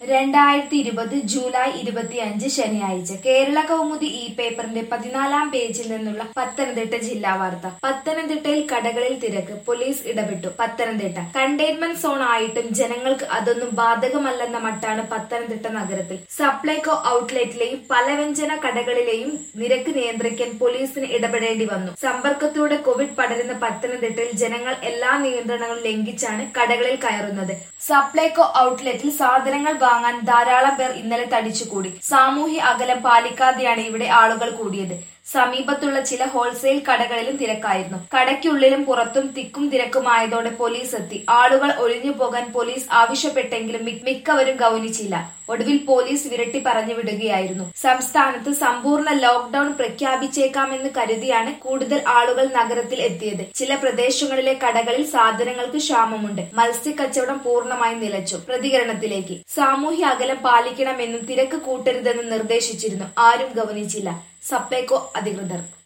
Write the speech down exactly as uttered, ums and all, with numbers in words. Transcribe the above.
രണ്ടായിരത്തി ഇരുപത് ജൂലൈ ഇരുപത്തിയഞ്ച് ശനിയാഴ്ച കേരള കൗമുദി ഈ പേപ്പറിന്റെ പതിനാലാം പേജിൽ നിന്നുള്ള പത്തനംതിട്ട ജില്ലാ വാർത്ത. പത്തനംതിട്ടയിൽ കടകളിൽ തിരക്ക്, പോലീസ് ഇടപെട്ടു. പത്തനംതിട്ട കണ്ടെയ്ൻമെന്റ് സോൺ ആയിട്ടും ജനങ്ങൾക്ക് അതൊന്നും ബാധകമല്ലെന്ന മട്ടാണ് പത്തനംതിട്ട നഗരത്തിൽ. സപ്ലൈകോ ഔട്ട്ലെറ്റിലെയും പലവ്യഞ്ജന കടകളിലെയും നിരക്ക് നിയന്ത്രിക്കാൻ പോലീസിന് ഇടപെടേണ്ടി വന്നു. സമ്പർക്കത്തിലൂടെ കോവിഡ് പടരുന്ന പത്തനംതിട്ടയിൽ ജനങ്ങൾ എല്ലാ നിയന്ത്രണങ്ങളും ലംഘിച്ചാണ് കടകളിൽ കയറുന്നത്. സപ്ലൈകോ ഔട്ട്ലെറ്റിൽ സാധനങ്ങൾ വാങ്ങാൻ ധാരാളം പേർ ഇന്നലെ തടിച്ചുകൂടി. സാമൂഹ്യ അകലം പാലിക്കാതെയാണ് ഇവിടെ ആളുകൾ കൂടിയത്. സമീപത്തുള്ള ചില ഹോൾസെയിൽ കടകളിലും തിരക്കായിരുന്നു. കടയ്ക്കുള്ളിലും പുറത്തും തിക്കും തിരക്കുമായതോടെ പോലീസ് എത്തി. ആളുകൾ ഒഴിഞ്ഞു പോകാൻ പോലീസ് ആവശ്യപ്പെട്ടെങ്കിലും മിക്കവരും ഗൗനിച്ചില്ല. ഒടുവിൽ പോലീസ് വിരട്ടി പറഞ്ഞു വിടുകയായിരുന്നു. സംസ്ഥാനത്ത് സമ്പൂർണ്ണ ലോക്ഡൌൺ പ്രഖ്യാപിച്ചേക്കാമെന്ന് കരുതിയാണ് കൂടുതൽ ആളുകൾ നഗരത്തിൽ എത്തിയത്. ചില പ്രദേശങ്ങളിലെ കടകളിൽ സാധനങ്ങൾക്ക് ക്ഷാമമുണ്ട്. മത്സ്യക്കച്ചവടം പൂർണ്ണമായി നിലച്ചു. പ്രതികരണത്തിലേക്ക്. സാമൂഹ്യ അകലം പാലിക്കണമെന്നും തിരക്ക് കൂട്ടരുതെന്നും നിർദ്ദേശിച്ചിരുന്നു. ആരും ഗൗനിച്ചില്ല. സപ്ലൈകോ അധികൃതർ